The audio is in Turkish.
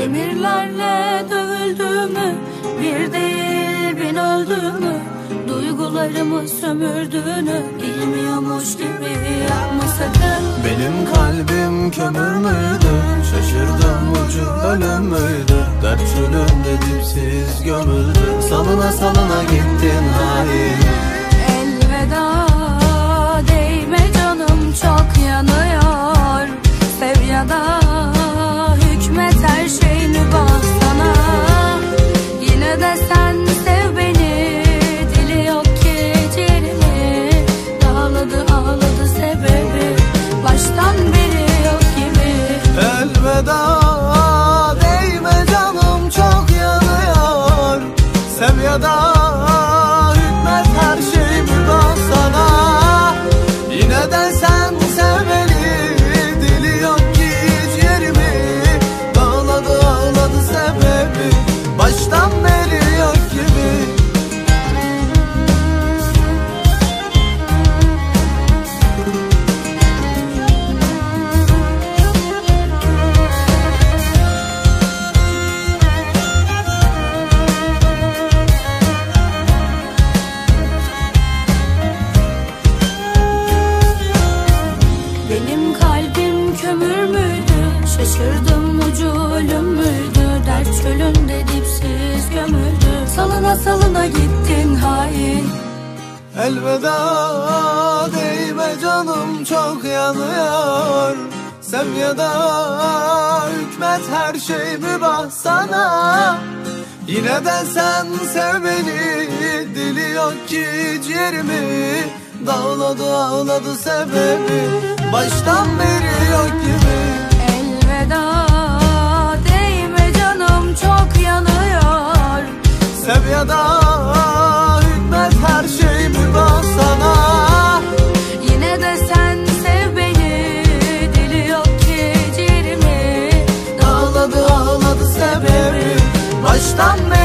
Demirlerle dövüldüğümü, bir değil bin öldüğümü, duygularımı sömürdüğünü bilmiyormuş gibi yapma sakın. Benim kalbim kömür müydü? Şaşırdım, ucu ölüm müydü? Dert çölünde dipsiz gömüldü. Salına salına gittin hain. Elveda, değme canım çok yanıyor. Sev ya da hükmet, her şey mübah sana. Yine de sen sev beni, dili yok ki ciğerimi. Dağladı ağladı sebebi, baştan beri yok gibi. Elveda, değme canım çok yanıyor. Sev ya da hükmet, her şey mübah sana. Yine de sen sev beni, dili yok ki ciğerimi. Dağladı ağladı sebebi, baştan beri yok gibi. Benim kalbim kömür müydü? Şaşırdım, ucu ölüm müydü? Dert çölünde dipsiz gömüldü. Salına salına gittin hain. Elveda, değme canım çok yanıyor. Sev ya da hükmet, her şey mübah sana. Yine de sen sev beni, dili yok ki ciğerimi. Dağladı ağladı sebebi, baştan beri yok gibi. Elveda, değme canım çok yanıyor. Sev ya da hükmet, her şey mübah sana. Yine de sen sev beni, dili yok ki ciğerimi. Dağladı ağladı sebebi, baştan beri